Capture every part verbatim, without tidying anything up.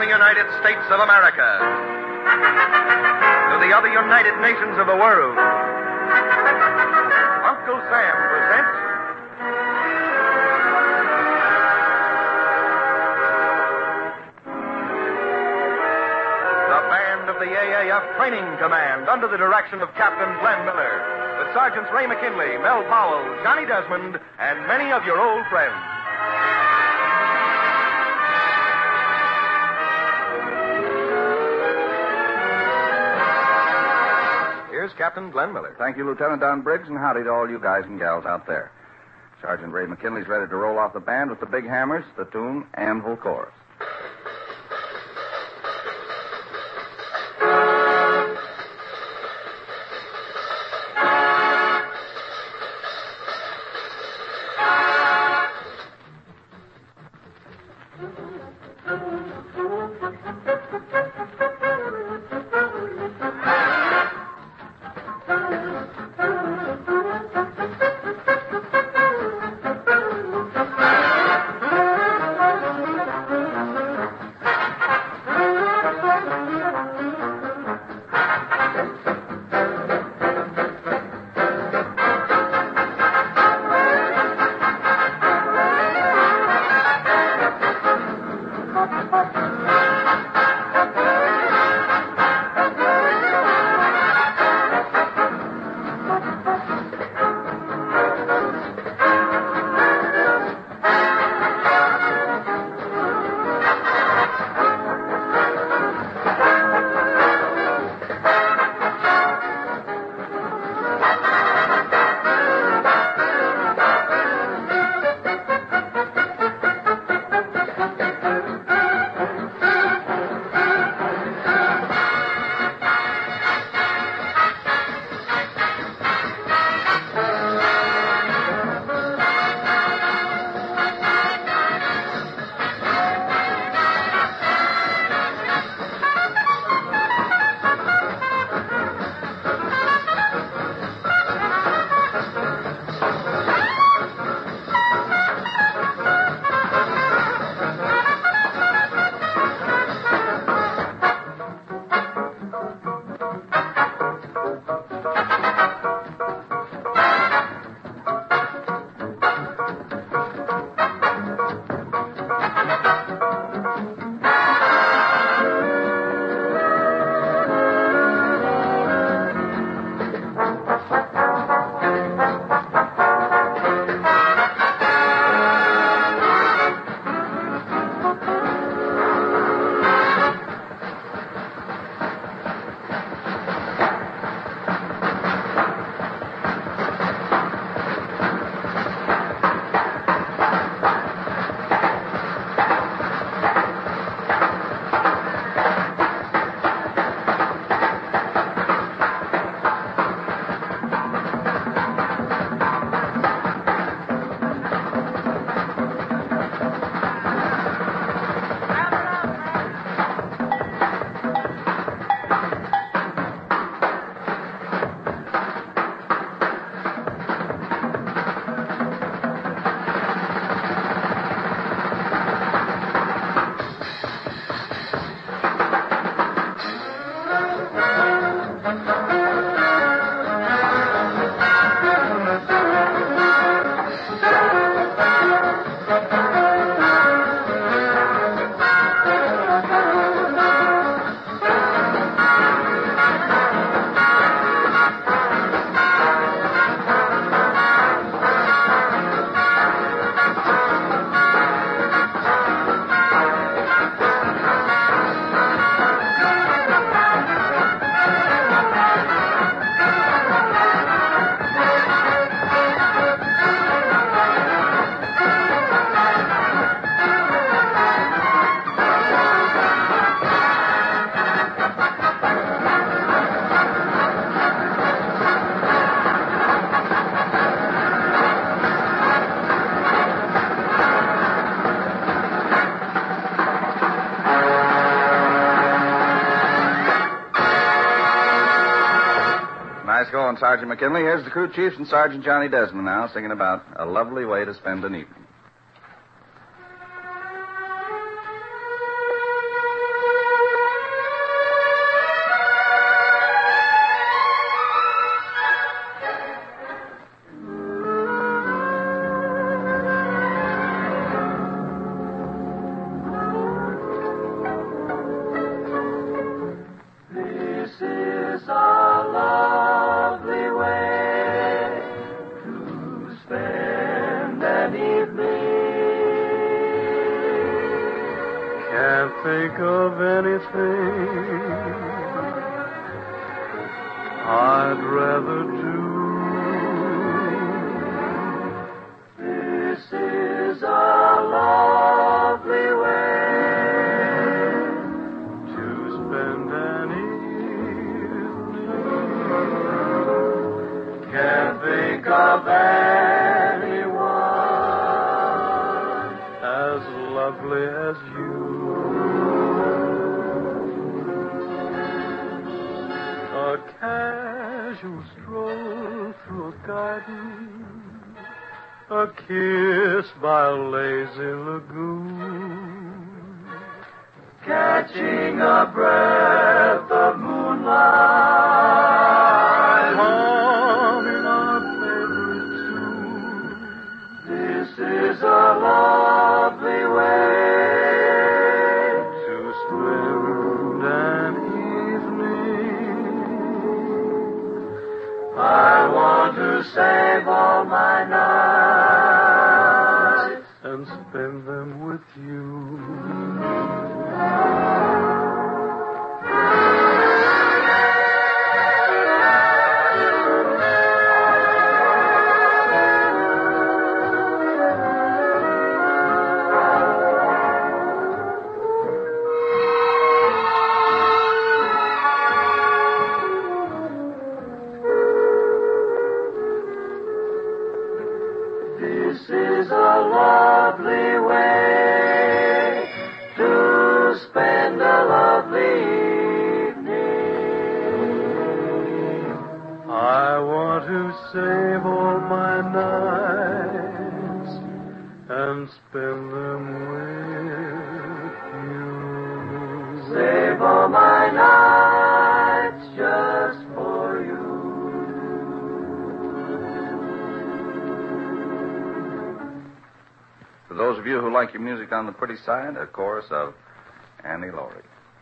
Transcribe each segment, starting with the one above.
the United States of America, to the other United Nations of the world, Uncle Sam presents the band of the A A F Training Command under the direction of Captain Glenn Miller, with Sergeants Ray McKinley, Mel Powell, Johnny Desmond, and many of your old friends. Here's Captain Glenn Miller. Thank you, Lieutenant Don Briggs, and howdy to all you guys and gals out there. Sergeant Ray McKinley's ready to roll off the band with the big hammers, the tune, Anvil Chorus. Nice going, Sergeant McKinley. Here's the crew chiefs and Sergeant Johnny Desmond now singing about a lovely way to spend an evening. think of anything I'd rather do. This is a lovely way to spend an evening. Can't think of anyone as lovely as you. A casual stroll through a garden, a kiss by a lazy lagoon, catching a breath of moonlight, humming our favorite tune. This is a lovely way to spend an evening. I want to save all my nights and spend them with you. This is a lovely way to spend a lovely evening. I want to save all my nights and spend them with you. Save all my nights just for you. For those of you who like your music on the pretty side, a chorus of Annie Laurie.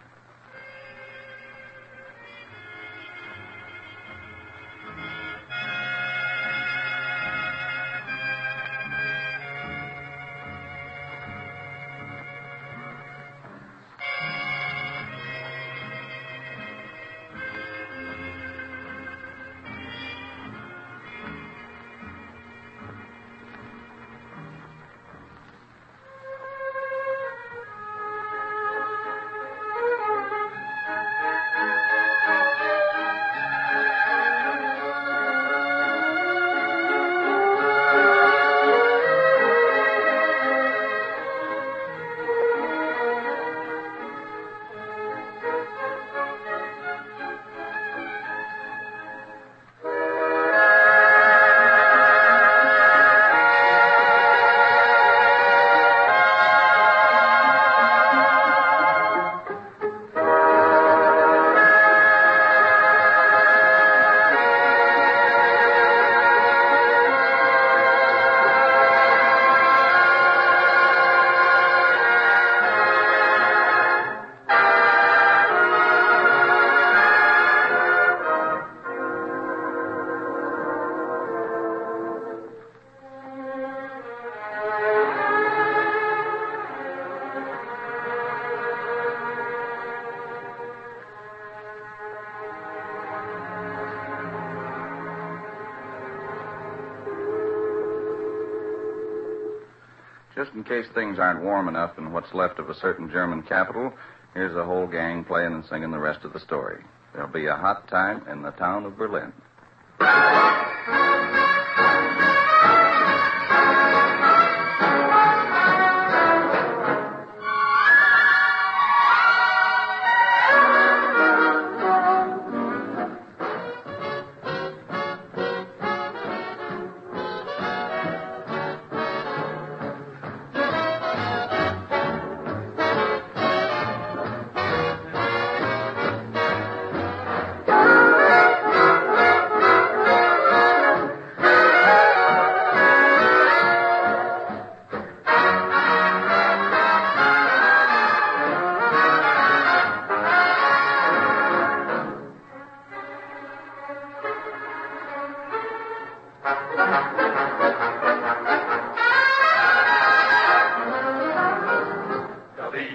Just in case things aren't warm enough in what's left of a certain German capital, here's the whole gang playing and singing the rest of the story. There'll be a hot time in the town of Berlin.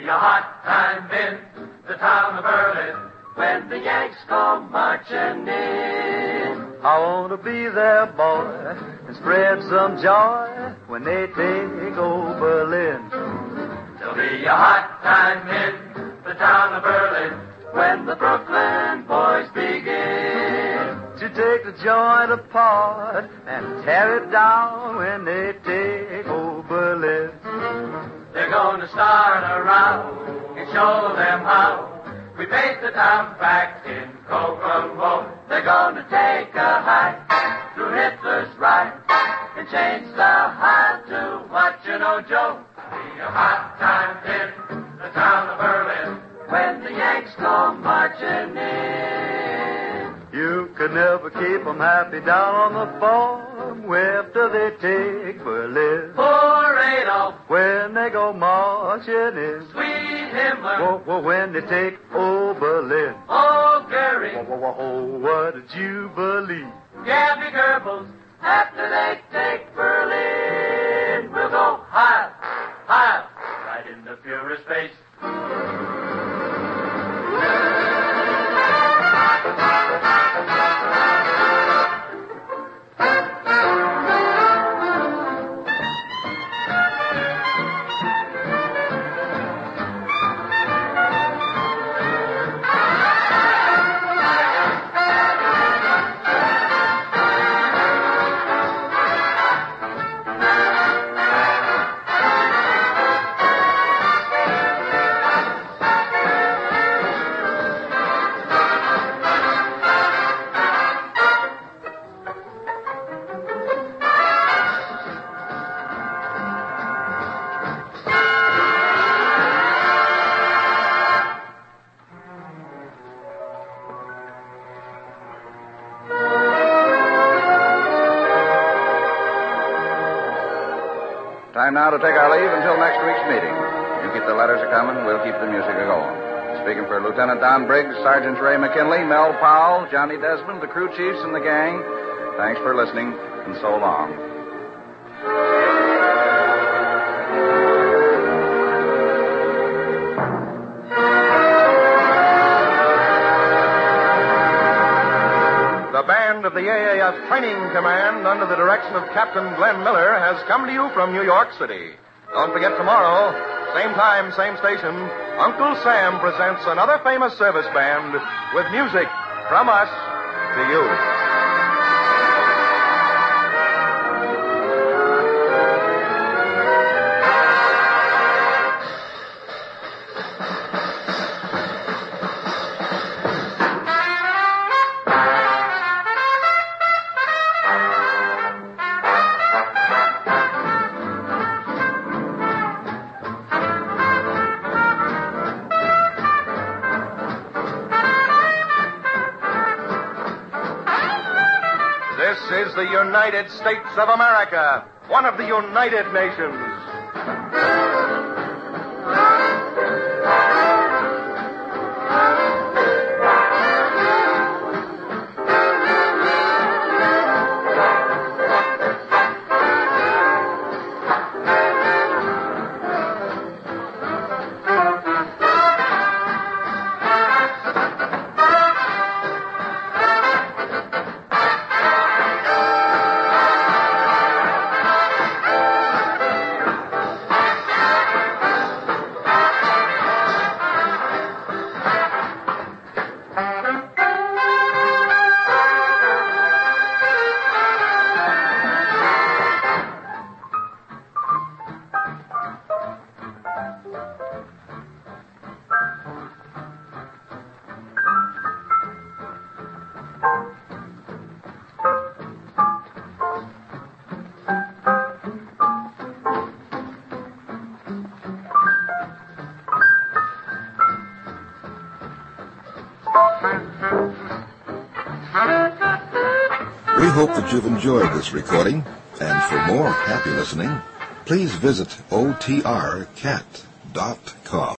be a hot time in the town of Berlin when the Yanks come marching in. I want to be their boy and spread some joy when they take over Berlin. There'll be a hot time in the town of Berlin when the Brooklyn boys begin to take the joint apart and tear it down when they take over Berlin. They're going to start a row and show them how we paint the town back in Kokomo. They're going to take a hike through Hitler's Reich and change the high to what you know, Joe. Be a hot time in the town of Berlin when the Yanks come marching in. You could never keep them happy down on the farm after they take Berlin. Poor Adolf, when they go marching in. Sweet Himmler, whoa, whoa, when they take over Berlin. Oh, Gary, whoa, whoa, whoa, oh, what did you believe? Gabby Goebbels, after they take Berlin, we'll go high, high, right in the Fuhrer's face. Time now to take our leave until next week's meeting. You keep the letters a-coming, we'll keep the music a-going. Speaking for Lieutenant Don Briggs, Sergeants Ray McKinley, Mel Powell, Johnny Desmond, the crew chiefs, and the gang, thanks for listening, and so long. The band of the A A F Training Command, under the direction of Captain Glenn Miller, has come to you from New York City. Don't forget tomorrow, same time, same station, Uncle Sam presents another famous service band with music from us to you. This is the United States of America, one of the United Nations. We hope that you've enjoyed this recording, and for more happy listening, please visit O T R cat dot com.